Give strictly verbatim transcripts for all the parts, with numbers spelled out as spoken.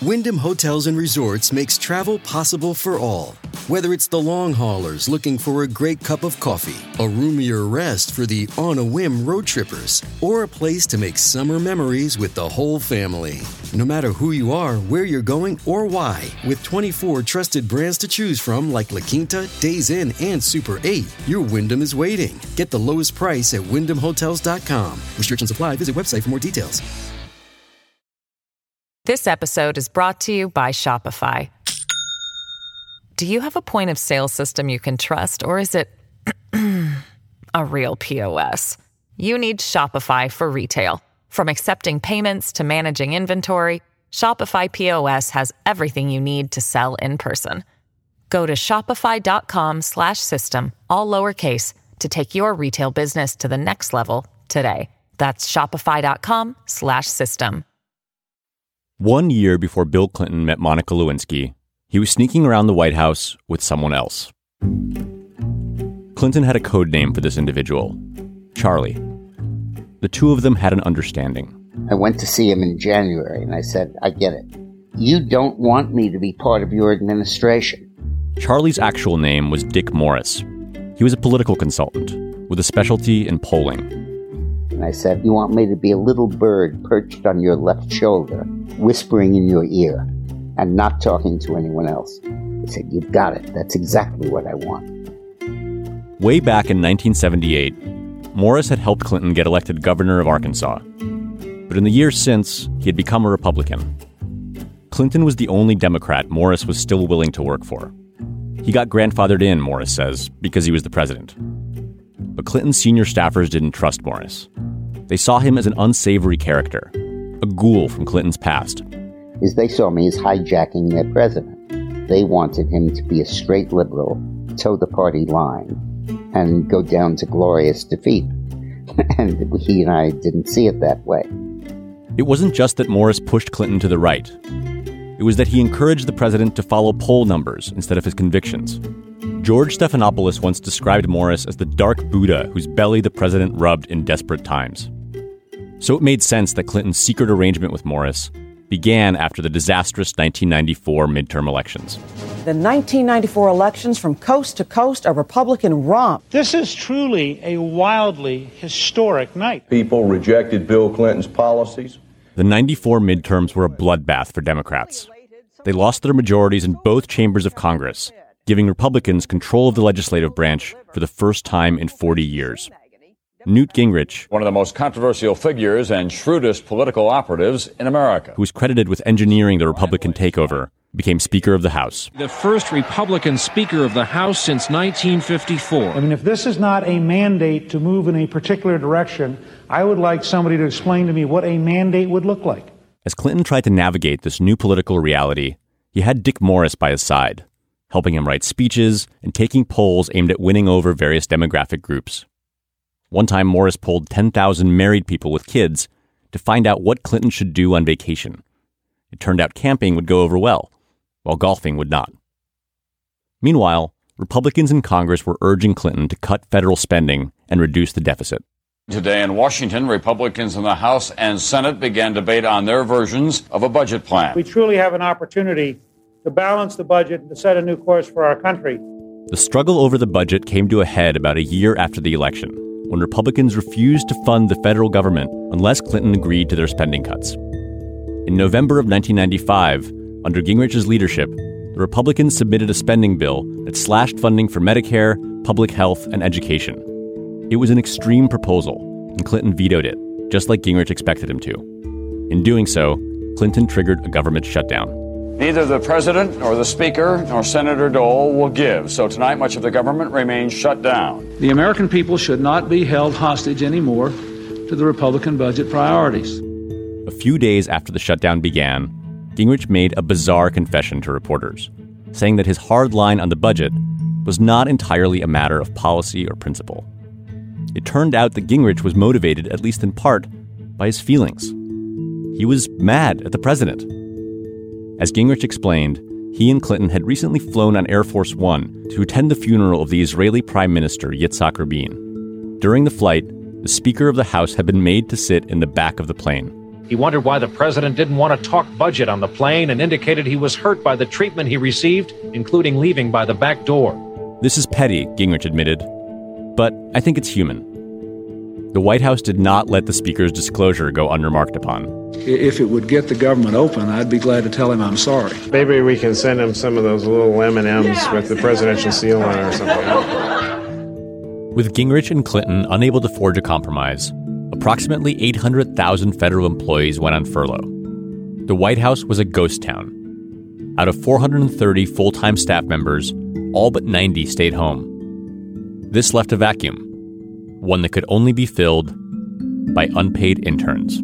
Wyndham Hotels and Resorts makes travel possible for all. Whether it's the long haulers looking for a great cup of coffee, a roomier rest for the on-a-whim road trippers, or a place to make summer memories with the whole family. No matter who you are, where you're going, or why, with twenty-four trusted brands to choose from like La Quinta, Days Inn, and Super eight, your Wyndham is waiting. Get the lowest price at wyndham hotels dot com. Restrictions apply. Visit website for more details. This episode is brought to you by Shopify. Do you have a point of sale system you can trust, or is it a real P O S? You need Shopify for retail. From accepting payments to managing inventory, Shopify P O S has everything you need to sell in person. Go to shopify.com slash system, all lowercase, to take your retail business to the next level today. That's shopify.com slash system. One year before Bill Clinton met Monica Lewinsky, he was sneaking around the White House with someone else. Clinton had a code name for this individual, Charlie. The two of them had an understanding. I went to see him in January, and I said, I get it. You don't want me to be part of your administration. Charlie's actual name was Dick Morris. He was a political consultant with a specialty in polling. And I said, you want me to be a little bird perched on your left shoulder, whispering in your ear, and not talking to anyone else. He said, you've got it. That's exactly what I want. Way back in nineteen seventy-eight, Morris had helped Clinton get elected governor of Arkansas. But in the years since, he had become a Republican. Clinton was the only Democrat Morris was still willing to work for. He got grandfathered in, Morris says, because he was the president. But Clinton's senior staffers didn't trust Morris. They saw him as an unsavory character, a ghoul from Clinton's past. As they saw me as hijacking their president. They wanted him to be a straight liberal, toe the party line, and go down to glorious defeat. And he and I didn't see it that way. It wasn't just that Morris pushed Clinton to the right. It was that he encouraged the president to follow poll numbers instead of his convictions. George Stephanopoulos once described Morris as the dark Buddha whose belly the president rubbed in desperate times. So it made sense that Clinton's secret arrangement with Morris began after the disastrous nineteen ninety-four midterm elections. The nineteen ninety-four elections, from coast to coast, a Republican romp. This is truly a wildly historic night. People rejected Bill Clinton's policies. The ninety-four midterms were a bloodbath for Democrats. They lost their majorities in both chambers of Congress, giving Republicans control of the legislative branch for the first time in forty years. Newt Gingrich, one of the most controversial figures and shrewdest political operatives in America, who was credited with engineering the Republican takeover, became Speaker of the House. The first Republican Speaker of the House since nineteen fifty-four. I mean, if this is not a mandate to move in a particular direction, I would like somebody to explain to me what a mandate would look like. As Clinton tried to navigate this new political reality, he had Dick Morris by his side, helping him write speeches and taking polls aimed at winning over various demographic groups. One time, Morris polled ten thousand married people with kids to find out what Clinton should do on vacation. It turned out camping would go over well, while golfing would not. Meanwhile, Republicans in Congress were urging Clinton to cut federal spending and reduce the deficit. Today in Washington, Republicans in the House and Senate began debate on their versions of a budget plan. We truly have an opportunity to balance the budget and to set a new course for our country. The struggle over the budget came to a head about a year after the election, when Republicans refused to fund the federal government unless Clinton agreed to their spending cuts. In November of nineteen ninety-five, under Gingrich's leadership, the Republicans submitted a spending bill that slashed funding for Medicare, public health, and education. It was an extreme proposal, and Clinton vetoed it, just like Gingrich expected him to. In doing so, Clinton triggered a government shutdown. Neither the president nor the speaker nor Senator Dole will give, so tonight much of the government remains shut down. The American people should not be held hostage anymore to the Republican budget priorities. A few days after the shutdown began, Gingrich made a bizarre confession to reporters, saying that his hard line on the budget was not entirely a matter of policy or principle. It turned out that Gingrich was motivated, at least in part, by his feelings. He was mad at the president. As Gingrich explained, he and Clinton had recently flown on Air Force One to attend the funeral of the Israeli Prime Minister Yitzhak Rabin. During the flight, the Speaker of the House had been made to sit in the back of the plane. He wondered why the president didn't want to talk budget on the plane and indicated he was hurt by the treatment he received, including leaving by the back door. This is petty, Gingrich admitted, but I think it's human. The White House did not let the speaker's disclosure go unremarked upon. If it would get the government open, I'd be glad to tell him I'm sorry. Maybe we can send him some of those little M and M's with the presidential seal on it or something. With Gingrich and Clinton unable to forge a compromise, approximately eight hundred thousand federal employees went on furlough. The White House was a ghost town. Out of four hundred thirty full-time staff members, all but ninety stayed home. This left a vacuum, one that could only be filled by unpaid interns.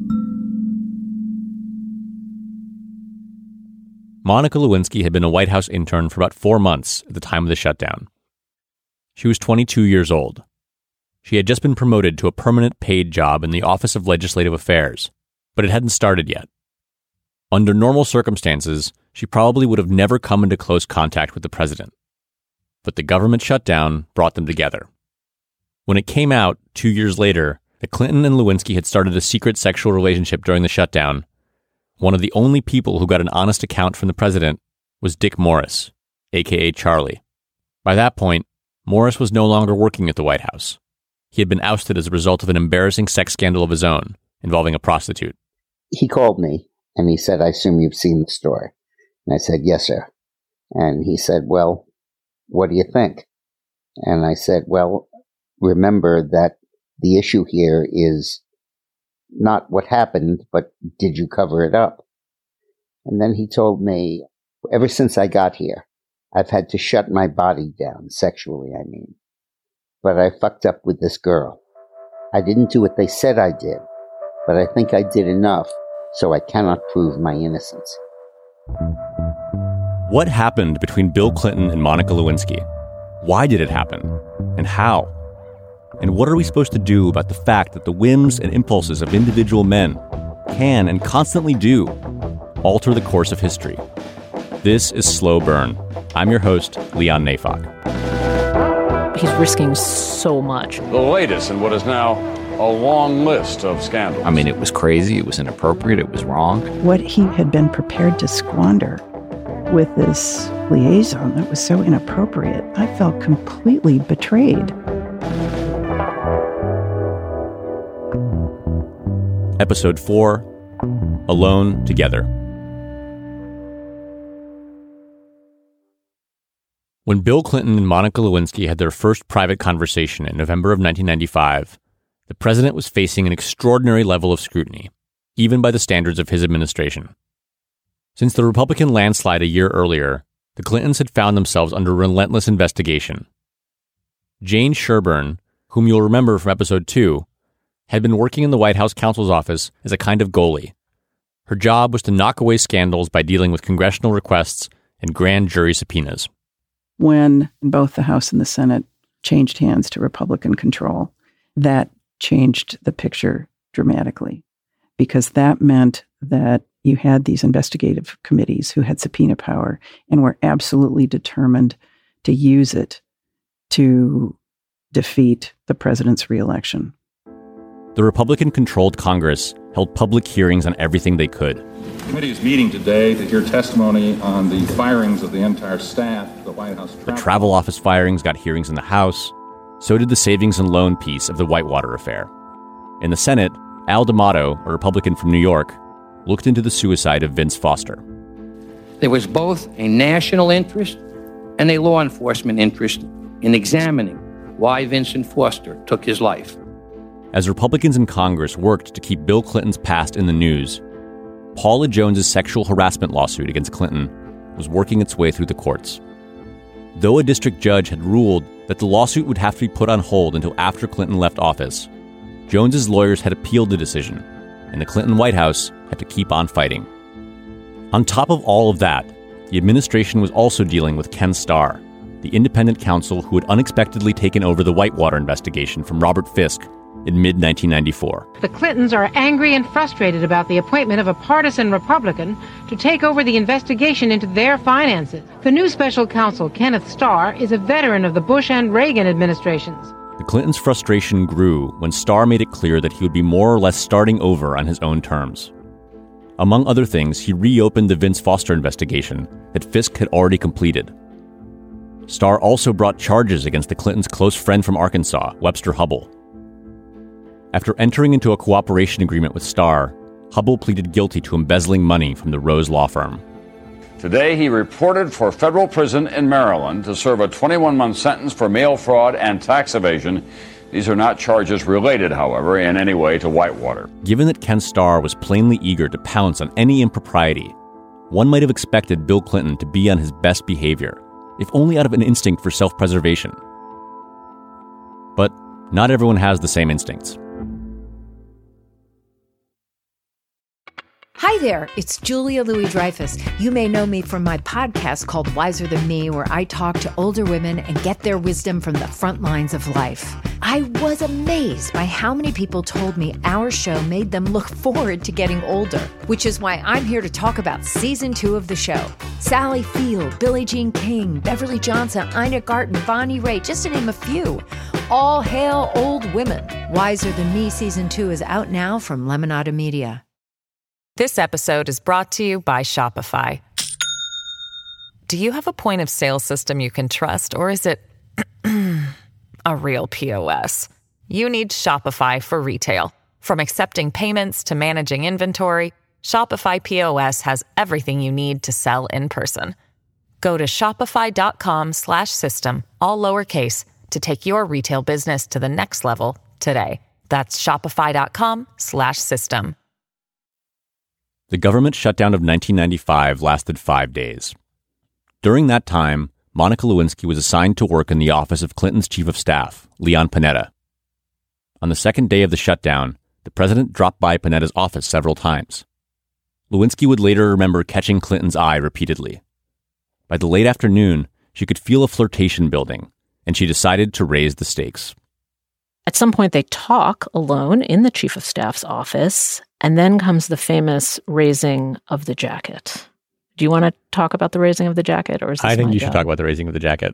Monica Lewinsky had been a White House intern for about four months at the time of the shutdown. She was twenty-two years old. She had just been promoted to a permanent paid job in the Office of Legislative Affairs, but it hadn't started yet. Under normal circumstances, she probably would have never come into close contact with the president. But the government shutdown brought them together. When it came out, two years later, that Clinton and Lewinsky had started a secret sexual relationship during the shutdown, one of the only people who got an honest account from the president was Dick Morris, a k a. Charlie. By that point, Morris was no longer working at the White House. He had been ousted as a result of an embarrassing sex scandal of his own, involving a prostitute. He called me, and he said, I assume you've seen the story. And I said, yes, sir. And he said, well, what do you think? And I said, well, remember that the issue here is not what happened, but did you cover it up? And then he told me, ever since I got here, I've had to shut my body down, sexually, I mean. But I fucked up with this girl. I didn't do what they said I did, but I think I did enough, so I cannot prove my innocence. What happened between Bill Clinton and Monica Lewinsky? Why did it happen? And how? And what are we supposed to do about the fact that the whims and impulses of individual men can and constantly do alter the course of history? This is Slow Burn. I'm your host, Leon Neyfakh. He's risking so much. The latest in what is now a long list of scandals. I mean, it was crazy, it was inappropriate, it was wrong. What he had been prepared to squander with this liaison that was so inappropriate, I felt completely betrayed. Episode four, Alone Together. When Bill Clinton and Monica Lewinsky had their first private conversation in November of nineteen ninety-five, the president was facing an extraordinary level of scrutiny, even by the standards of his administration. Since the Republican landslide a year earlier, the Clintons had found themselves under relentless investigation. Jane Sherburne, whom you'll remember from episode two, had been working in the White House counsel's office as a kind of goalie. Her job was to knock away scandals by dealing with congressional requests and grand jury subpoenas. When both the House and the Senate changed hands to Republican control, that changed the picture dramatically, because that meant that you had these investigative committees who had subpoena power and were absolutely determined to use it to defeat the president's reelection. The Republican-controlled Congress held public hearings on everything they could. The committee is meeting today to hear testimony on the firings of the entire staff of the White House. The travel office firings got hearings in the House. So did the savings and loan piece of the Whitewater affair. In the Senate, Al D'Amato, a Republican from New York, looked into the suicide of Vince Foster. There was both a national interest and a law enforcement interest in examining why Vincent Foster took his life. As Republicans in Congress worked to keep Bill Clinton's past in the news, Paula Jones's sexual harassment lawsuit against Clinton was working its way through the courts. Though a district judge had ruled that the lawsuit would have to be put on hold until after Clinton left office, Jones's lawyers had appealed the decision, and the Clinton White House had to keep on fighting. On top of all of that, the administration was also dealing with Ken Starr, the independent counsel who had unexpectedly taken over the Whitewater investigation from Robert Fisk in mid nineteen ninety-four. The Clintons are angry and frustrated about the appointment of a partisan Republican to take over the investigation into their finances. The new special counsel, Kenneth Starr, is a veteran of the Bush and Reagan administrations. The Clintons' frustration grew when Starr made it clear that he would be more or less starting over on his own terms. Among other things, he reopened the Vince Foster investigation that Fisk had already completed. Starr also brought charges against the Clintons' close friend from Arkansas, Webster Hubbell. After entering into a cooperation agreement with Starr, Hubbell pleaded guilty to embezzling money from the Rose law firm. Today, he reported for federal prison in Maryland to serve a twenty-one month sentence for mail fraud and tax evasion. These are not charges related, however, in any way to Whitewater. Given that Ken Starr was plainly eager to pounce on any impropriety, one might have expected Bill Clinton to be on his best behavior, if only out of an instinct for self-preservation. But not everyone has the same instincts. Hi there, it's Julia Louis-Dreyfus. You may know me from my podcast called Wiser Than Me, where I talk to older women and get their wisdom from the front lines of life. I was amazed by how many people told me our show made them look forward to getting older, which is why I'm here to talk about season two of the show. Sally Field, Billie Jean King, Beverly Johnson, Ina Garten, Bonnie Raitt, just to name a few. All hail old women. Wiser Than Me season two is out now from Lemonada Media. This episode is brought to you by Shopify. Do you have a point of sale system you can trust, or is it a real P O S? You need Shopify for retail. From accepting payments to managing inventory, Shopify P O S has everything you need to sell in person. Go to shopify.com slash system, all lowercase, to take your retail business to the next level today. That's shopify.com slash system. The government shutdown of nineteen ninety-five lasted five days. During that time, Monica Lewinsky was assigned to work in the office of Clinton's chief of staff, Leon Panetta. On the second day of the shutdown, the president dropped by Panetta's office several times. Lewinsky would later remember catching Clinton's eye repeatedly. By the late afternoon, she could feel a flirtation building, and she decided to raise the stakes. At some point, they talk alone in the chief of staff's office, and then comes the famous raising of the jacket. Do you want to talk about the raising of the jacket, or is this I think my you job? should talk about the raising of the jacket.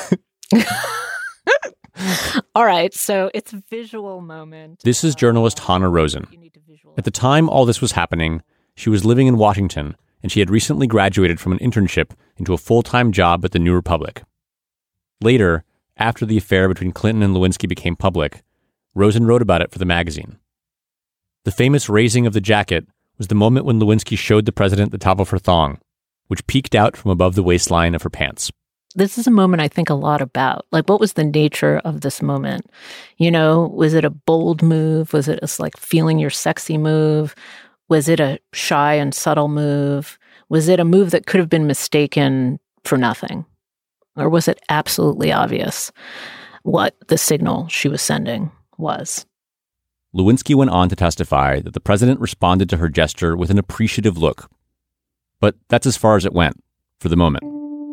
All right, so it's a visual moment. This is journalist Hanna Rosen. At the time all this was happening, she was living in Washington, and she had recently graduated from an internship into a full-time job at the New Republic. Later, after the affair between Clinton and Lewinsky became public, Rosen wrote about it for the magazine. The famous raising of the jacket was the moment when Lewinsky showed the president the top of her thong, which peeked out from above the waistline of her pants. This is a moment I think a lot about. Like, what was the nature of this moment? You know, was it a bold move? Was it a, like, feeling your sexy move? Was it a shy and subtle move? Was it a move that could have been mistaken for nothing? Or was it absolutely obvious what the signal she was sending was? Lewinsky went on to testify that the president responded to her gesture with an appreciative look. But that's as far as it went, for the moment.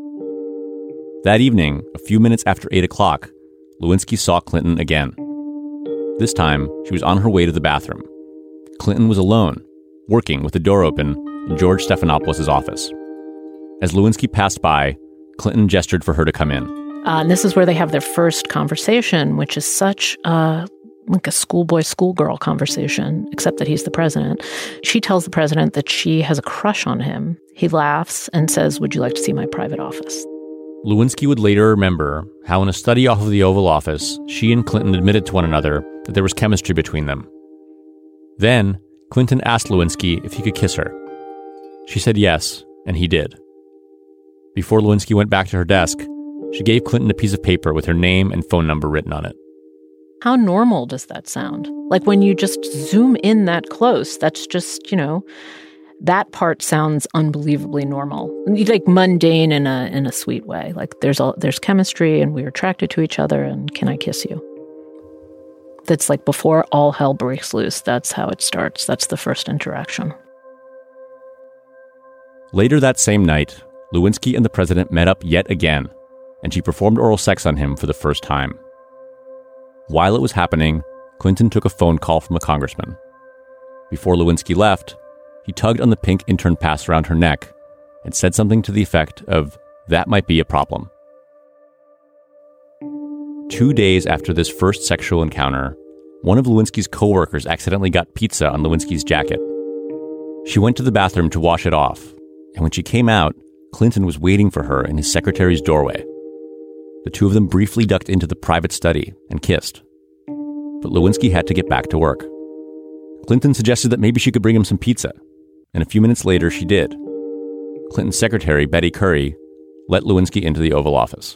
That evening, a few minutes after eight o'clock, Lewinsky saw Clinton again. This time, she was on her way to the bathroom. Clinton was alone, working with the door open in George Stephanopoulos' office. As Lewinsky passed by, Clinton gestured for her to come in. Uh, and this is where they have their first conversation, which is such a, like a schoolboy, schoolgirl conversation, except that he's the president. She tells the president that she has a crush on him. He laughs and says, "Would you like to see my private office?" Lewinsky would later remember how in a study off of the Oval Office, she and Clinton admitted to one another that there was chemistry between them. Then, Clinton asked Lewinsky if he could kiss her. She said yes, and he did. Before Lewinsky went back to her desk, she gave Clinton a piece of paper with her name and phone number written on it. How normal does that sound? Like, when you just zoom in that close, that's just, you know, that part sounds unbelievably normal. Like mundane in a in a sweet way. Like, there's a, there's chemistry and we're attracted to each other, and can I kiss you? That's like before all hell breaks loose. That's how it starts. That's the first interaction. Later that same night, Lewinsky and the president met up yet again, and she performed oral sex on him for the first time. While it was happening, Clinton took a phone call from a congressman. Before Lewinsky left, he tugged on the pink intern pass around her neck and said something to the effect of, "That might be a problem." Two days after this first sexual encounter, one of Lewinsky's coworkers accidentally got pizza on Lewinsky's jacket. She went to the bathroom to wash it off, and when she came out, Clinton was waiting for her in his secretary's doorway. The two of them briefly ducked into the private study and kissed. But Lewinsky had to get back to work. Clinton suggested that maybe she could bring him some pizza, and a few minutes later she did. Clinton's secretary, Betty Curry, let Lewinsky into the Oval Office.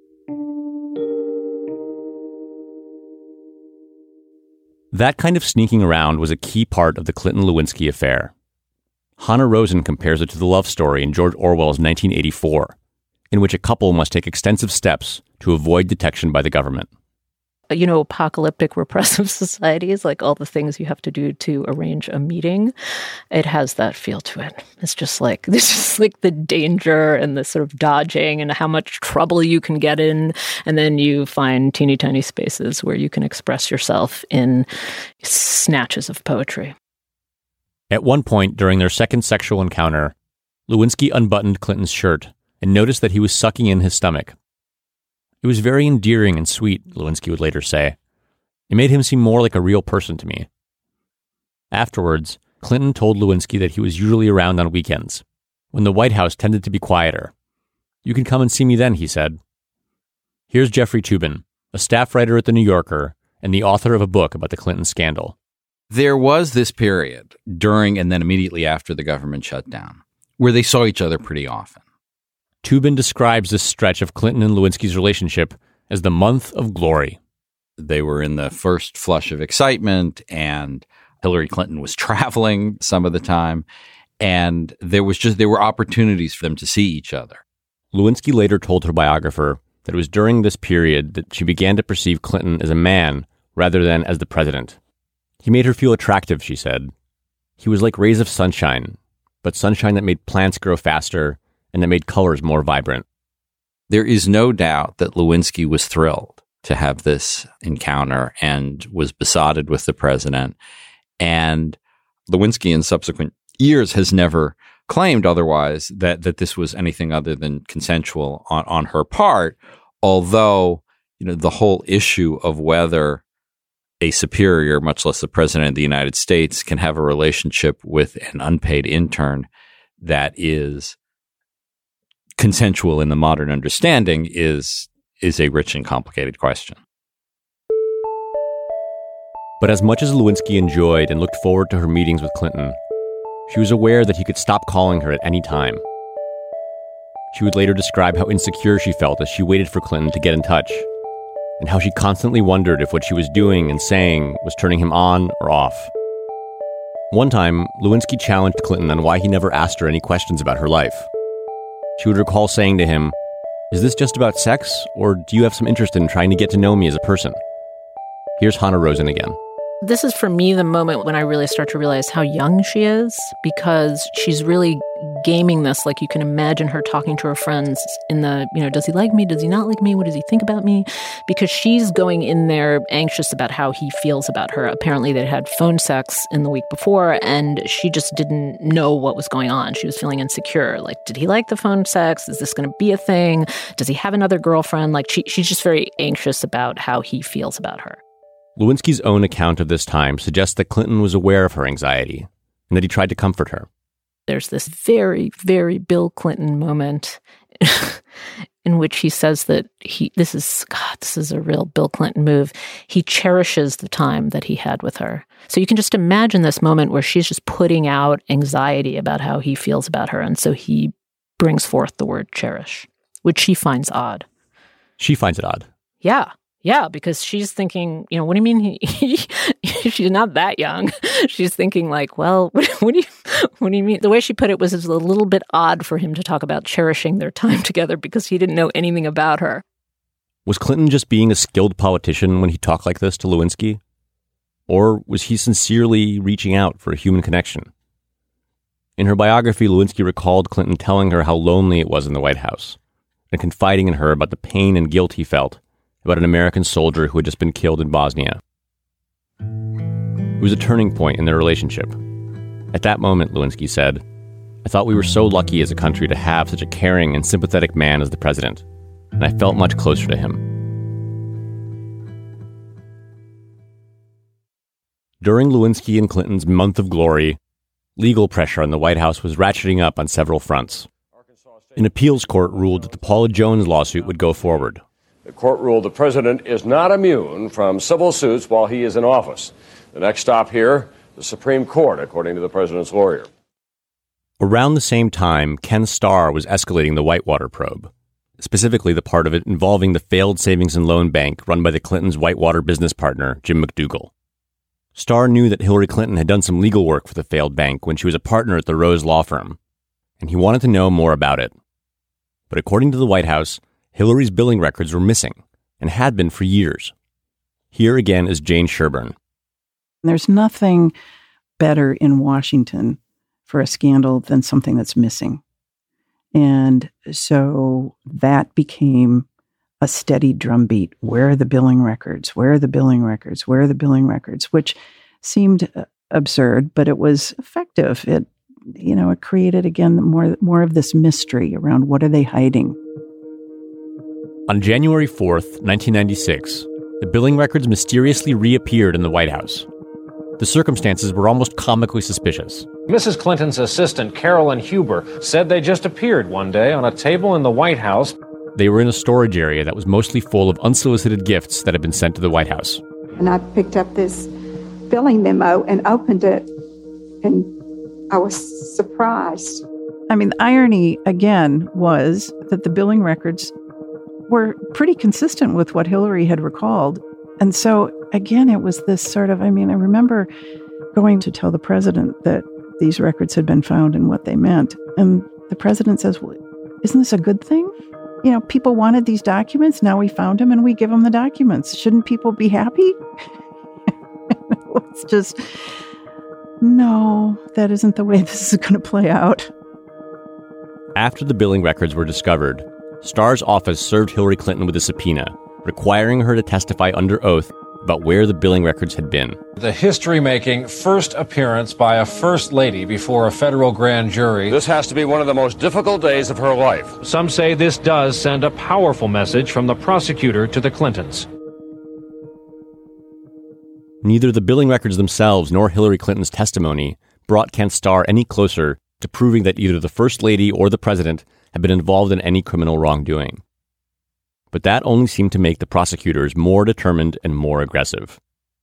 That kind of sneaking around was a key part of the Clinton-Lewinsky affair. Hanna Rosin compares it to the love story in George Orwell's nineteen eighty-four, in which a couple must take extensive steps to avoid detection by the government. You know, apocalyptic repressive societies, like all the things you have to do to arrange a meeting, it has that feel to it. It's just like, this is like the danger and the sort of dodging and how much trouble you can get in. And then you find teeny tiny spaces where you can express yourself in snatches of poetry. At one point during their second sexual encounter, Lewinsky unbuttoned Clinton's shirt and noticed that he was sucking in his stomach. It was very endearing and sweet, Lewinsky would later say. It made him seem more like a real person to me. Afterwards, Clinton told Lewinsky that he was usually around on weekends, when the White House tended to be quieter. You can come and see me then, he said. Here's Jeffrey Toobin, a staff writer at The New Yorker and the author of a book about the Clinton scandal. There was this period during and then immediately after the government shut down where they saw each other pretty often. Toobin describes this stretch of Clinton and Lewinsky's relationship as the month of glory. They were in the first flush of excitement, and Hillary Clinton was traveling some of the time, and there was just there were opportunities for them to see each other. Lewinsky later told her biographer that it was during this period that she began to perceive Clinton as a man rather than as the president. He made her feel attractive, she said. He was like rays of sunshine, but sunshine that made plants grow faster and that made colors more vibrant. There is no doubt that Lewinsky was thrilled to have this encounter and was besotted with the president. And Lewinsky in subsequent years has never claimed otherwise that, that this was anything other than consensual on, on her part, although, you know, the whole issue of whether a superior, much less the president of the United States, can have a relationship with an unpaid intern that is consensual in the modern understanding is is a rich and complicated question. But as much as Lewinsky enjoyed and looked forward to her meetings with Clinton, she was aware that he could stop calling her at any time. She would later describe how insecure she felt as she waited for Clinton to get in touch, and how she constantly wondered if what she was doing and saying was turning him on or off. One time, Lewinsky challenged Clinton on why he never asked her any questions about her life. She would recall saying to him, "Is this just about sex, or do you have some interest in trying to get to know me as a person?" Here's Hanna Rosin again. This is, for me, the moment when I really start to realize how young she is, because she's really gaming this. Like, you can imagine her talking to her friends in the, you know, does he like me? Does he not like me? What does he think about me? Because she's going in there anxious about how he feels about her. Apparently, they'd had phone sex in the week before, and she just didn't know what was going on. She was feeling insecure. Like, did he like the phone sex? Is this going to be a thing? Does he have another girlfriend? Like, she, she's just very anxious about how he feels about her. Lewinsky's own account of this time suggests that Clinton was aware of her anxiety and that he tried to comfort her. There's this very, very Bill Clinton moment in which he says that he, this is, God, this is a real Bill Clinton move. He cherishes the time that he had with her. So you can just imagine this moment where she's just putting out anxiety about how he feels about her. And so he brings forth the word cherish, which she finds odd. She finds it odd. Yeah. Yeah, because she's thinking, you know, what do you mean he, he she's not that young. She's thinking like, well, what, what do you what do you mean? The way she put it was, it was a little bit odd for him to talk about cherishing their time together because he didn't know anything about her. Was Clinton just being a skilled politician when he talked like this to Lewinsky? Or was he sincerely reaching out for a human connection? In her biography, Lewinsky recalled Clinton telling her how lonely it was in the White House and confiding in her about the pain and guilt he felt about an American soldier who had just been killed in Bosnia. It was a turning point in their relationship. At that moment, Lewinsky said, "I thought we were so lucky as a country to have such a caring and sympathetic man as the president, and I felt much closer to him." During Lewinsky and Clinton's month of glory, legal pressure on the White House was ratcheting up on several fronts. An appeals court ruled that the Paula Jones lawsuit would go forward. The court ruled the president is not immune from civil suits while he is in office. The next stop here, the Supreme Court, according to the president's lawyer. Around the same time, Ken Starr was escalating the Whitewater probe, specifically the part of it involving the failed savings and loan bank run by the Clintons' Whitewater business partner, Jim McDougal. Starr knew that Hillary Clinton had done some legal work for the failed bank when she was a partner at the Rose Law Firm, and he wanted to know more about it. But according to the White House, Hillary's billing records were missing, and had been for years. Here again is Jane Sherburne. There's nothing better in Washington for a scandal than something that's missing. And so that became a steady drumbeat. Where are the billing records? Where are the billing records? Where are the billing records? Which seemed absurd, but it was effective. It, you know, it created, again, more, more of this mystery around what are they hiding. On January fourth, nineteen ninety-six, the billing records mysteriously reappeared in the White House. The circumstances were almost comically suspicious. Missus Clinton's assistant, Carolyn Huber, said they just appeared one day on a table in the White House. They were in a storage area that was mostly full of unsolicited gifts that had been sent to the White House. And I picked up this billing memo and opened it, and I was surprised. I mean, the irony, again, was that the billing records were pretty consistent with what Hillary had recalled. And so, again, it was this sort of, I mean, I remember going to tell the president that these records had been found and what they meant. And the president says, well, isn't this a good thing? You know, people wanted these documents. Now we found them and we give them the documents. Shouldn't people be happy? It's just, no, that isn't the way this is going to play out. After the billing records were discovered, Starr's office served Hillary Clinton with a subpoena, requiring her to testify under oath about where the billing records had been. The history-making first appearance by a first lady before a federal grand jury. This has to be one of the most difficult days of her life. Some say this does send a powerful message from the prosecutor to the Clintons. Neither the billing records themselves nor Hillary Clinton's testimony brought Ken Starr any closer to proving that either the First Lady or the President had been involved in any criminal wrongdoing. But that only seemed to make the prosecutors more determined and more aggressive.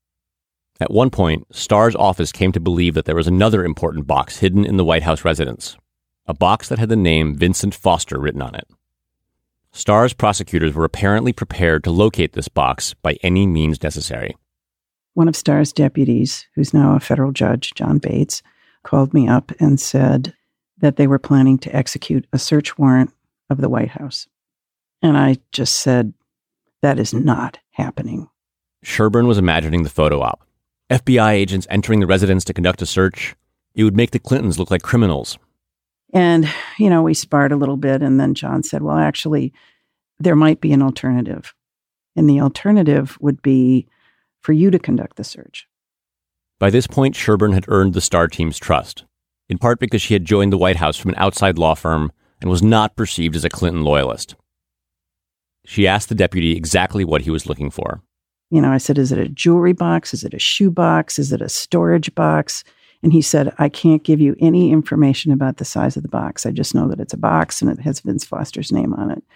At one point, Starr's office came to believe that there was another important box hidden in the White House residence, a box that had the name Vincent Foster written on it. Starr's prosecutors were apparently prepared to locate this box by any means necessary. One of Starr's deputies, who's now a federal judge, John Bates, called me up and said that they were planning to execute a search warrant of the White House. And I just said, that is not happening. Sherburne was imagining the photo op. F B I agents entering the residence to conduct a search. It would make the Clintons look like criminals. And, you know, we sparred a little bit, and then John said, well, actually, there might be an alternative. And the alternative would be for you to conduct the search. By this point, Sherburne had earned the Starr team's trust, in part because she had joined the White House from an outside law firm and was not perceived as a Clinton loyalist. She asked the deputy exactly what he was looking for. You know, I said, is it a jewelry box? Is it a shoe box? Is it a storage box? And he said, I can't give you any information about the size of the box. I just know that it's a box and it has Vince Foster's name on it.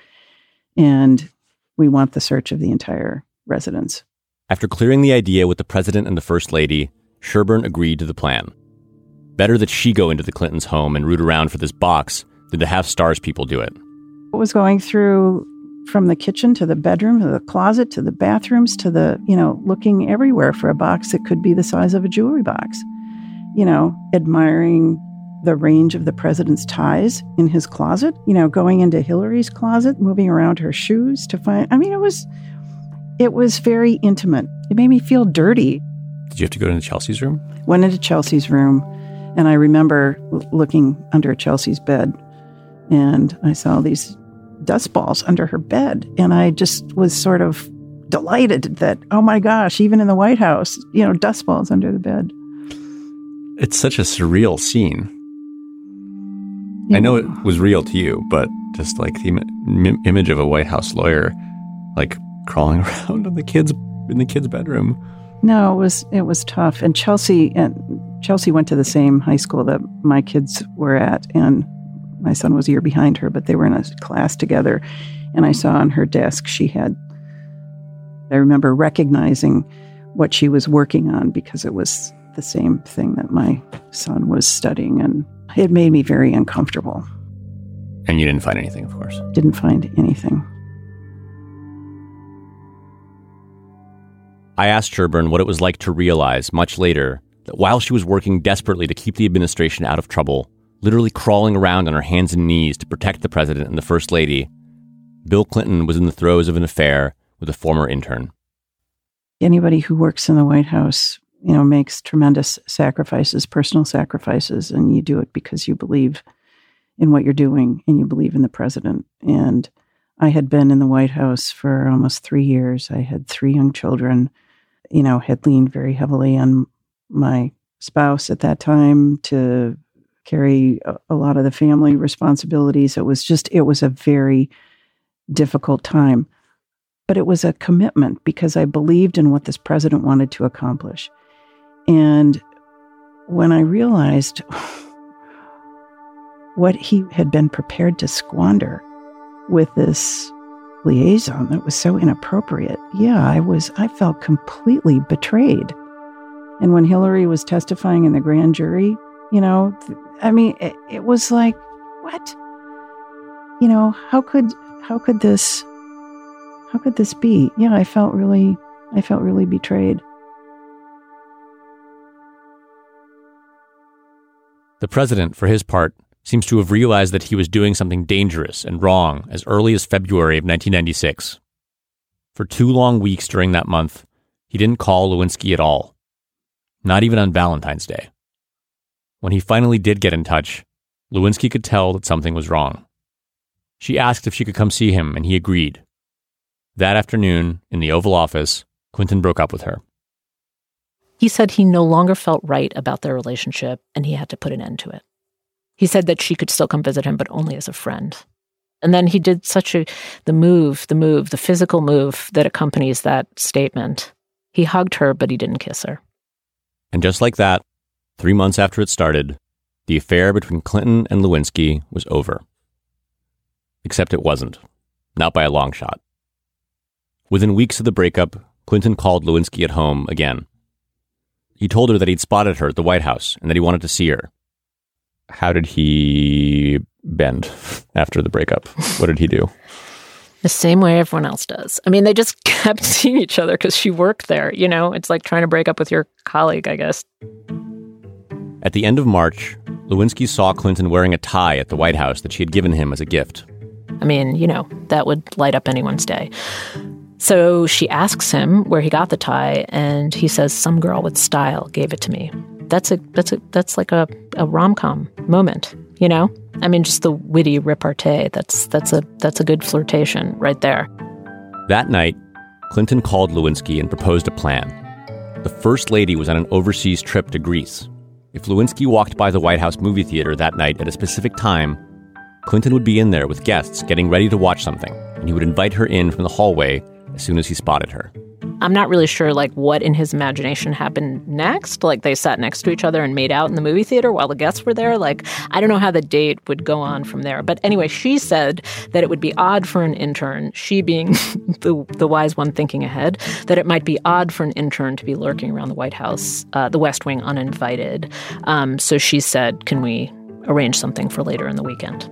And we want the search of the entire residence. After clearing the idea with the president and the first lady, Sherburne agreed to the plan. Better that she go into the Clintons' home and root around for this box than to have Starr's people do it. What was going through from the kitchen to the bedroom, to the closet, to the bathrooms, to the, you know, looking everywhere for a box that could be the size of a jewelry box. You know, admiring the range of the president's ties in his closet, you know, going into Hillary's closet, moving around her shoes to find, I mean, it was, it was very intimate. It made me feel dirty. Did you have to go into Chelsea's room? Went into Chelsea's room, and I remember looking under Chelsea's bed, and I saw these dust balls under her bed. And I just was sort of delighted that, oh my gosh, even in the White House, you know, dust balls under the bed. It's such a surreal scene. Yeah. I know it was real to you, but just like the im- image of a White House lawyer, like crawling around in the kids in the kids' bedroom. No, it was it was tough. And Chelsea and Chelsea went to the same high school that my kids were at, and my son was a year behind her, but they were in a class together. And I saw on her desk she had, I remember recognizing what she was working on because it was the same thing that my son was studying, and it made me very uncomfortable. And you didn't find anything, of course. Didn't find anything. I asked Sherburne what it was like to realize, much later, that while she was working desperately to keep the administration out of trouble, literally crawling around on her hands and knees to protect the president and the first lady, Bill Clinton was in the throes of an affair with a former intern. Anybody who works in the White House, you know, makes tremendous sacrifices, personal sacrifices, and you do it because you believe in what you're doing and you believe in the president. And I had been in the White House for almost three years. I had three young children, you know, had leaned very heavily on my spouse at that time to carry a, a lot of the family responsibilities. It was just, it was a very difficult time. But it was a commitment because I believed in what this president wanted to accomplish. And when I realized what he had been prepared to squander with this liaison that was so inappropriate, yeah, I was, I felt completely betrayed. And when Hillary was testifying in the grand jury, you know, I mean, it, it was like, what? You know, how could, how could this, how could this be? Yeah, I felt really, I felt really betrayed. The president, for his part, seems to have realized that he was doing something dangerous and wrong as early as February of nineteen ninety-six. For two long weeks during that month, he didn't call Lewinsky at all, not even on Valentine's Day. When he finally did get in touch, Lewinsky could tell that something was wrong. She asked if she could come see him, and he agreed. That afternoon, in the Oval Office, Clinton broke up with her. He said he no longer felt right about their relationship, and he had to put an end to it. He said that she could still come visit him, but only as a friend. And then he did such a, the move, the move, the physical move that accompanies that statement. He hugged her, but he didn't kiss her. And just like that, three months after it started, the affair between Clinton and Lewinsky was over. Except it wasn't. Not by a long shot. Within weeks of the breakup, Clinton called Lewinsky at home again. He told her that he'd spotted her at the White House and that he wanted to see her. How did he bend after the breakup? What did he do? The same way everyone else does. I mean, they just kept seeing each other because she worked there. You know, it's like trying to break up with your colleague, I guess. At the end of March, Lewinsky saw Clinton wearing a tie at the White House that she had given him as a gift. I mean, you know, that would light up anyone's day. So she asks him where he got the tie, and he says, some girl with style gave it to me. That's a that's a that's like a, a rom-com moment, you know? I mean, just the witty repartee. That's that's a that's a good flirtation right there. That night, Clinton called Lewinsky and proposed a plan. The First Lady was on an overseas trip to Greece. If Lewinsky walked by the White House movie theater that night at a specific time, Clinton would be in there with guests getting ready to watch something, and he would invite her in from the hallway as soon as he spotted her. I'm not really sure, like, what in his imagination happened next. Like, they sat next to each other and made out in the movie theater while the guests were there. Like, I don't know how the date would go on from there. But anyway, she said that it would be odd for an intern, she being the, the wise one thinking ahead, that it might be odd for an intern to be lurking around the White House, uh, the West Wing, uninvited. Um, so she said, can we arrange something for later in the weekend?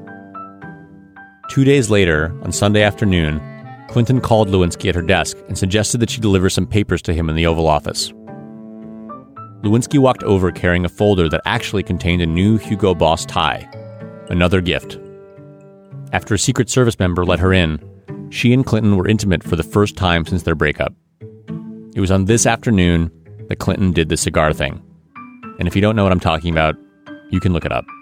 Two days later, on Sunday afternoon, Clinton called Lewinsky at her desk and suggested that she deliver some papers to him in the Oval Office. Lewinsky walked over carrying a folder that actually contained a new Hugo Boss tie, another gift. After a Secret Service member let her in, she and Clinton were intimate for the first time since their breakup. It was on this afternoon that Clinton did the cigar thing. And if you don't know what I'm talking about, you can look it up.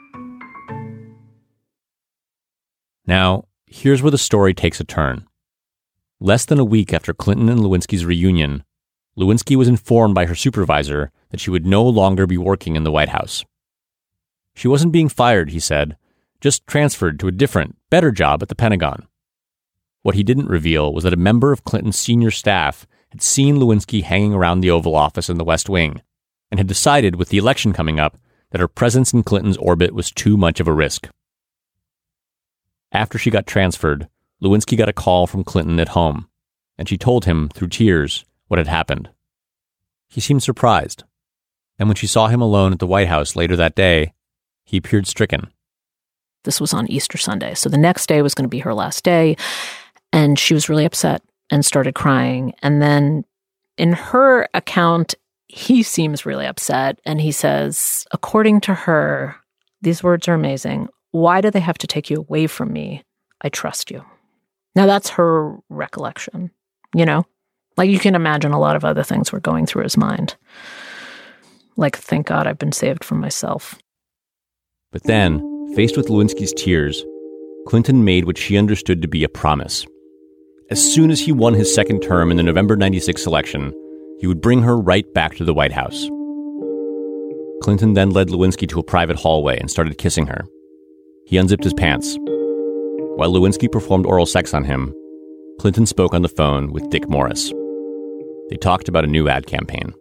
Now, here's where the story takes a turn. Less than a week after Clinton and Lewinsky's reunion, Lewinsky was informed by her supervisor that she would no longer be working in the White House. She wasn't being fired, he said, just transferred to a different, better job at the Pentagon. What he didn't reveal was that a member of Clinton's senior staff had seen Lewinsky hanging around the Oval Office in the West Wing and had decided, with the election coming up, that her presence in Clinton's orbit was too much of a risk. After she got transferred, Lewinsky got a call from Clinton at home, and she told him, through tears, what had happened. He seemed surprised, and when she saw him alone at the White House later that day, he appeared stricken. This was on Easter Sunday, so the next day was going to be her last day, and she was really upset and started crying. And then in her account, he seems really upset, and he says, according to her, these words are amazing, "Why do they have to take you away from me? I trust you." Now that's her recollection, you know? Like, you can imagine a lot of other things were going through his mind. Like, thank God I've been saved from myself. But then, faced with Lewinsky's tears, Clinton made what she understood to be a promise. As soon as he won his second term in the November ninety-six election, he would bring her right back to the White House. Clinton then led Lewinsky to a private hallway and started kissing her. He unzipped his pants. While Lewinsky performed oral sex on him, Clinton spoke on the phone with Dick Morris. They talked about a new ad campaign.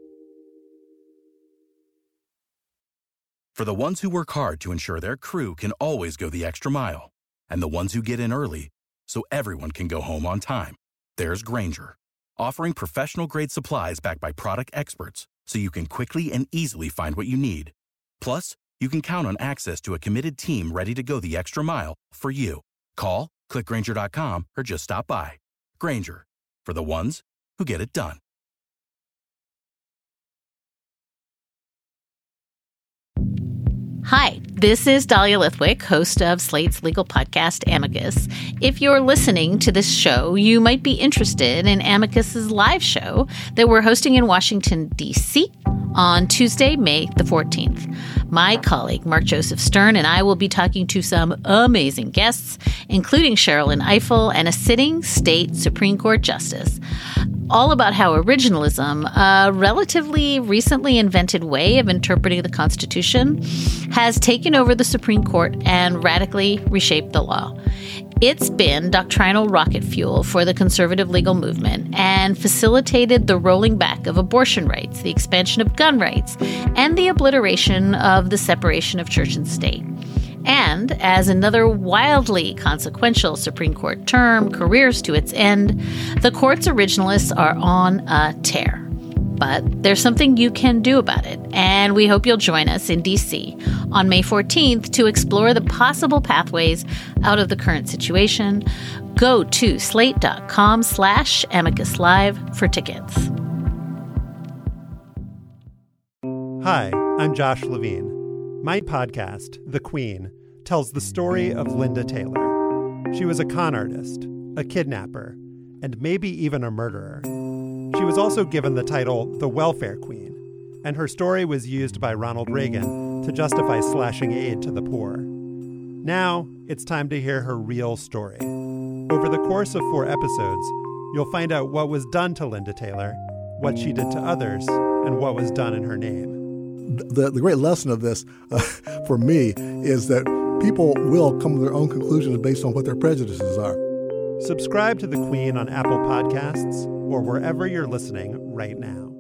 For the ones who work hard to ensure their crew can always go the extra mile, and the ones who get in early so everyone can go home on time, there's Grainger, offering professional-grade supplies backed by product experts so you can quickly and easily find what you need. Plus, you can count on access to a committed team ready to go the extra mile for you. Call, click Grainger dot com, or just stop by. Grainger, for the ones who get it done. Hi, this is Dahlia Lithwick, host of Slate's legal podcast, Amicus. If you're listening to this show, you might be interested in Amicus's live show that we're hosting in Washington, D C on Tuesday, May the fourteenth. My colleague, Mark Joseph Stern, and I will be talking to some amazing guests, including Sherrilyn Ifill and a sitting state Supreme Court justice, all about how originalism, a relatively recently invented way of interpreting the Constitution, has taken over the Supreme Court and radically reshaped the law. It's been doctrinal rocket fuel for the conservative legal movement and facilitated the rolling back of abortion rights, the expansion of gun rights, and the obliteration of the separation of church and state. And as another wildly consequential Supreme Court term careers to its end, the court's originalists are on a tear. But there's something you can do about it, and we hope you'll join us in D C on May fourteenth to explore the possible pathways out of the current situation. Go to slate.com slash amicus live for tickets. Hi, I'm Josh Levine. My podcast, The Queen, tells the story of Linda Taylor. She was a con artist, a kidnapper, and maybe even a murderer. She was also given the title the Welfare Queen, and her story was used by Ronald Reagan to justify slashing aid to the poor. Now, it's time to hear her real story. Over the course of four episodes, you'll find out what was done to Linda Taylor, what she did to others, and what was done in her name. The, the great lesson of this, uh, for me, is that people will come to their own conclusions based on what their prejudices are. Subscribe to The Queen on Apple Podcasts or wherever you're listening right now.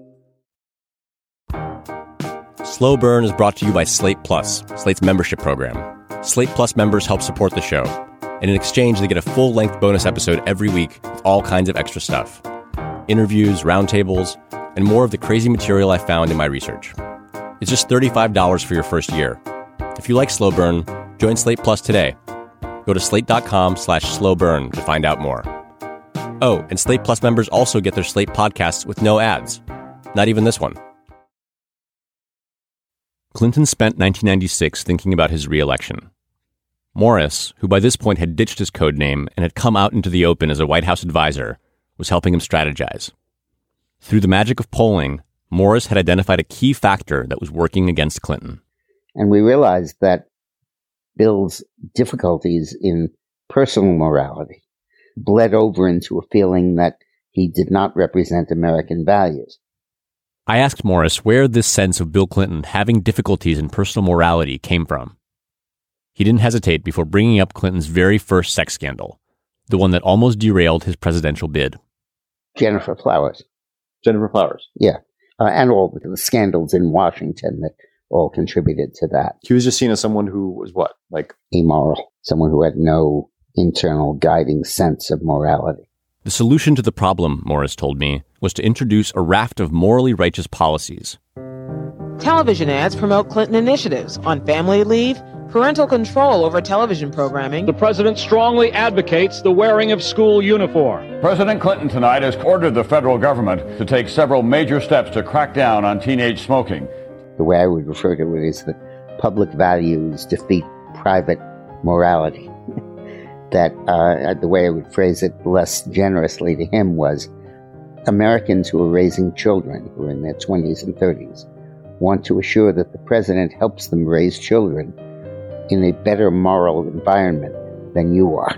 Slow Burn is brought to you by Slate Plus, Slate's membership program. Slate Plus members help support the show, and in exchange, they get a full-length bonus episode every week with all kinds of extra stuff. Interviews, roundtables, and more of the crazy material I found in my research. It's just thirty-five dollars for your first year. If you like Slow Burn, join Slate Plus today. Go to slate.com slash slow burn to find out more. Oh, and Slate Plus members also get their Slate podcasts with no ads. Not even this one. Clinton spent nineteen ninety-six thinking about his re-election. Morris, who by this point had ditched his code name and had come out into the open as a White House advisor, was helping him strategize. Through the magic of polling, Morris had identified a key factor that was working against Clinton. And we realized that Bill's difficulties in personal morality bled over into a feeling that he did not represent American values. I asked Morris where this sense of Bill Clinton having difficulties in personal morality came from. He didn't hesitate before bringing up Clinton's very first sex scandal, the one that almost derailed his presidential bid. Jennifer Flowers. Gennifer Flowers. Yeah. Uh, and all the scandals in Washington that all contributed to that. He was just seen as someone who was what? Like immoral. Someone who had no internal guiding sense of morality. The solution to the problem, Morris told me, was to introduce a raft of morally righteous policies. Television ads promote Clinton initiatives on family leave, parental control over television programming. The president strongly advocates the wearing of school uniform. President Clinton tonight has ordered the federal government to take several major steps to crack down on teenage smoking. The way I would refer to it is that public values defeat private morality. That uh, the way I would phrase it less generously to him was, Americans who are raising children, who are in their twenties and thirties, want to assure that the president helps them raise children in a better moral environment than you are.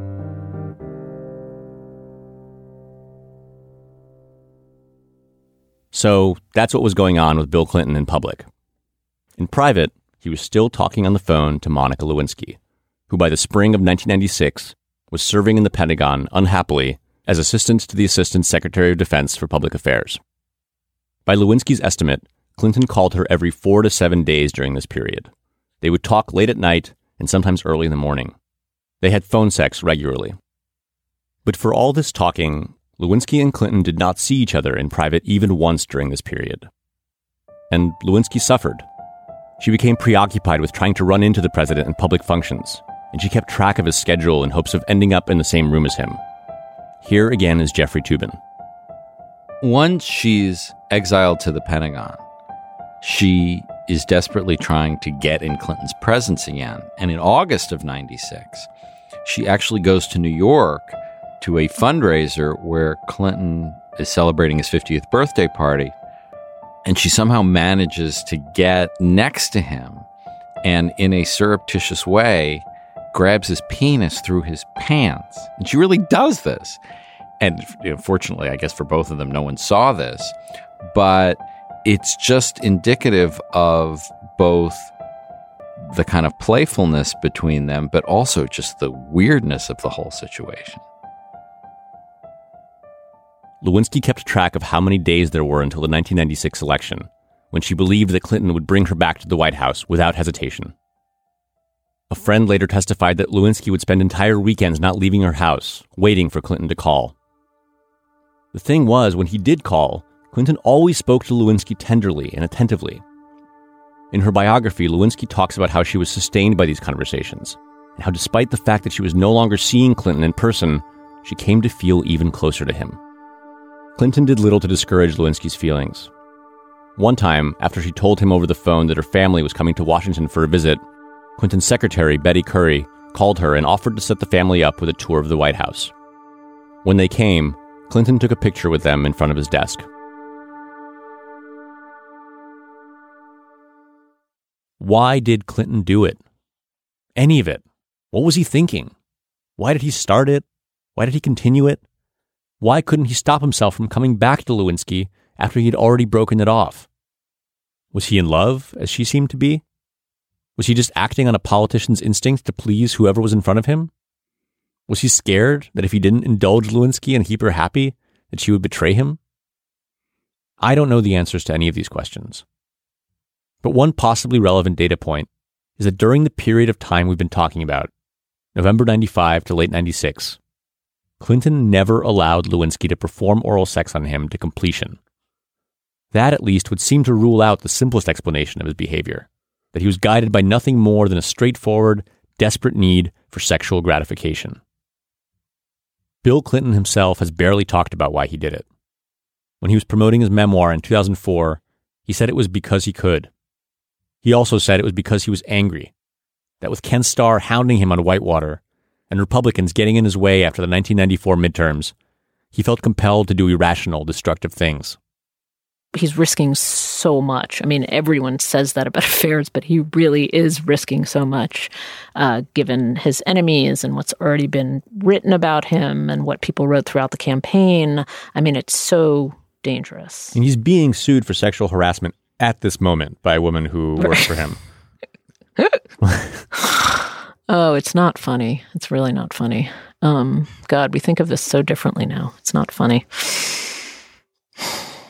So that's what was going on with Bill Clinton in public. In private, he was still talking on the phone to Monica Lewinsky, who by the spring of nineteen ninety-six was serving in the Pentagon, unhappily, as assistant to the Assistant Secretary of Defense for Public Affairs. By Lewinsky's estimate, Clinton called her every four to seven days during this period. They would talk late at night and sometimes early in the morning. They had phone sex regularly. But for all this talking, Lewinsky and Clinton did not see each other in private even once during this period. And Lewinsky suffered. She became preoccupied with trying to run into the president in public functions, and she kept track of his schedule in hopes of ending up in the same room as him. Here again is Jeffrey Toobin. Once she's exiled to the Pentagon, she is desperately trying to get in Clinton's presence again. And in August of ninety-six, she actually goes to New York to a fundraiser where Clinton is celebrating his fiftieth birthday party. And she somehow manages to get next to him and in a surreptitious way grabs his penis through his pants. And she really does this. And you know, fortunately, I guess for both of them, no one saw this. But it's just indicative of both the kind of playfulness between them, but also just the weirdness of the whole situation. Lewinsky kept track of how many days there were until the nineteen ninety-six election, when she believed that Clinton would bring her back to the White House without hesitation. A friend later testified that Lewinsky would spend entire weekends not leaving her house, waiting for Clinton to call. The thing was, when he did call, Clinton always spoke to Lewinsky tenderly and attentively. In her biography, Lewinsky talks about how she was sustained by these conversations, and how despite the fact that she was no longer seeing Clinton in person, she came to feel even closer to him. Clinton did little to discourage Lewinsky's feelings. One time, after she told him over the phone that her family was coming to Washington for a visit, Clinton's secretary, Betty Curry, called her and offered to set the family up with a tour of the White House. When they came, Clinton took a picture with them in front of his desk. Why did Clinton do it? Any of it? What was he thinking? Why did he start it? Why did he continue it? Why couldn't he stop himself from coming back to Lewinsky after he had already broken it off? Was he in love, as she seemed to be? Was he just acting on a politician's instinct to please whoever was in front of him? Was he scared that if he didn't indulge Lewinsky and keep her happy, that she would betray him? I don't know the answers to any of these questions. But one possibly relevant data point is that during the period of time we've been talking about, November ninety-five to late ninety-six, Clinton never allowed Lewinsky to perform oral sex on him to completion. That, at least, would seem to rule out the simplest explanation of his behavior, that he was guided by nothing more than a straightforward, desperate need for sexual gratification. Bill Clinton himself has barely talked about why he did it. When he was promoting his memoir in two thousand four, he said it was because he could. He also said it was because he was angry, that with Ken Starr hounding him on Whitewater, and Republicans getting in his way after the nineteen ninety-four midterms, he felt compelled to do irrational, destructive things. He's risking so much. I mean, everyone says that about affairs, but he really is risking so much, uh, given his enemies and what's already been written about him and what people wrote throughout the campaign. I mean, it's so dangerous. And he's being sued for sexual harassment at this moment by a woman who works for him. Oh, it's not funny. It's really not funny. Um, God, we think of this so differently now. It's not funny.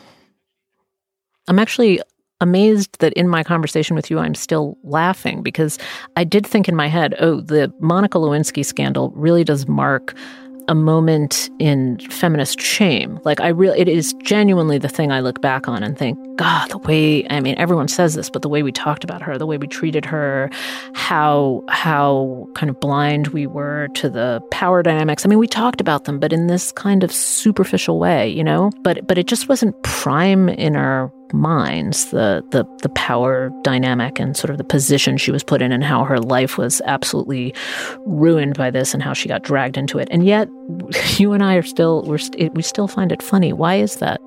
I'm actually amazed that in my conversation with you, I'm still laughing because I did think in my head, oh, the Monica Lewinsky scandal really does mark a moment in feminist shame. Like I really, it is genuinely the thing I look back on and think, God, the way, I mean, everyone says this, but the way we talked about her, the way we treated her, how, how kind of blind we were to the power dynamics. I mean, we talked about them, but in this kind of superficial way, you know, but, but it just wasn't prime in our minds, the, the, the power dynamic and sort of the position she was put in and how her life was absolutely ruined by this and how she got dragged into it. And yet you and I are still, we're, st- we still find it funny. Why is that?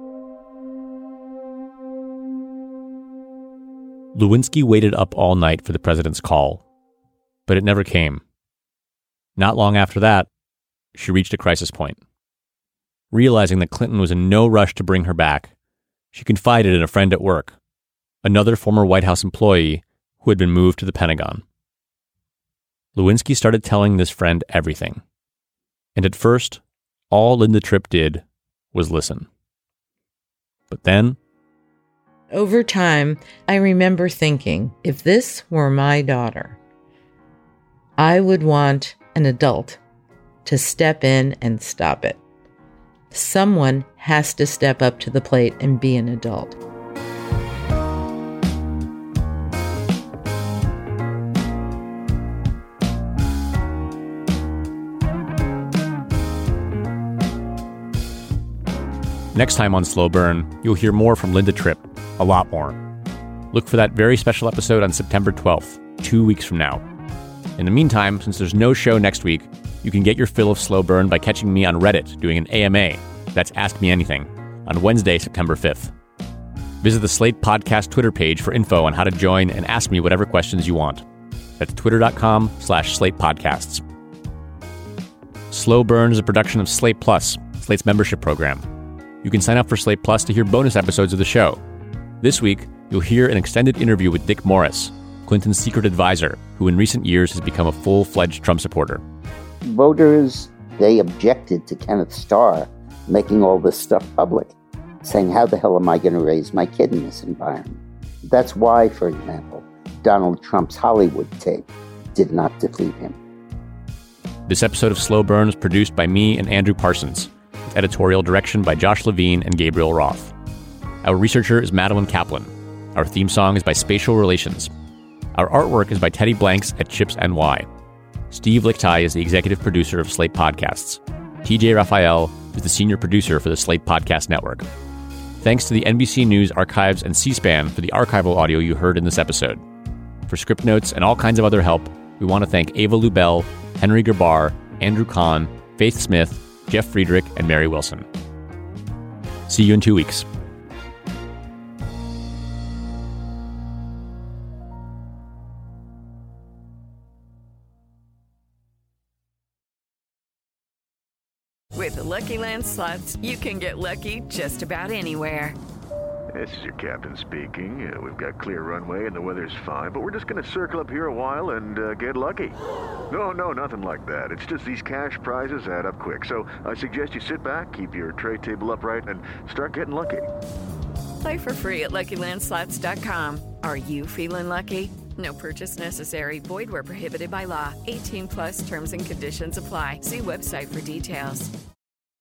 Lewinsky waited up all night for the president's call, but it never came. Not long after that, she reached a crisis point. Realizing that Clinton was in no rush to bring her back, she confided in a friend at work, another former White House employee who had been moved to the Pentagon. Lewinsky started telling this friend everything. And at first, all Linda Tripp did was listen. But then, over time, I remember thinking, if this were my daughter, I would want an adult to step in and stop it. Someone has to step up to the plate and be an adult. Next time on Slow Burn, you'll hear more from Linda Tripp, a lot more. Look for that very special episode on September twelfth, two weeks from now. In the meantime, since there's no show next week, you can get your fill of Slow Burn by catching me on Reddit doing an A M A, that's Ask Me Anything, on Wednesday, September fifth. Visit the Slate Podcast Twitter page for info on how to join and ask me whatever questions you want. That's twitter.com slash Slate Podcasts. Slow Burn is a production of Slate Plus, Slate's membership program. You can sign up for Slate Plus to hear bonus episodes of the show. This week, you'll hear an extended interview with Dick Morris, Clinton's secret advisor, who in recent years has become a full-fledged Trump supporter. Voters, they objected to Kenneth Starr making all this stuff public, saying, how the hell am I going to raise my kid in this environment? That's why, for example, Donald Trump's Hollywood tape did not defeat him. This episode of Slow Burn was produced by me and Andrew Parsons, with editorial direction by Josh Levine and Gabriel Roth. Our researcher is Madeline Kaplan. Our theme song is by Spatial Relations. Our artwork is by Teddy Blanks at Chips N Y. Steve Lichtai is the executive producer of Slate Podcasts. T J Raphael is the senior producer for the Slate Podcast Network. Thanks to the N B C News Archives and C-SPAN for the archival audio you heard in this episode. For script notes and all kinds of other help, we want to thank Ava Lubell, Henry Gerbar, Andrew Kahn, Faith Smith, Jeff Friedrich, and Mary Wilson. See you in two weeks. With the Lucky Land Slots, you can get lucky just about anywhere. This is your captain speaking. Uh, we've got clear runway and the weather's fine, but we're just going to circle up here a while and uh, get lucky. No, no, nothing like that. It's just these cash prizes add up quick. So I suggest you sit back, keep your tray table upright, and start getting lucky. Play for free at Lucky Land Slots dot com. Are you feeling lucky? No purchase necessary. Void where prohibited by law. eighteen plus terms and conditions apply. See website for details.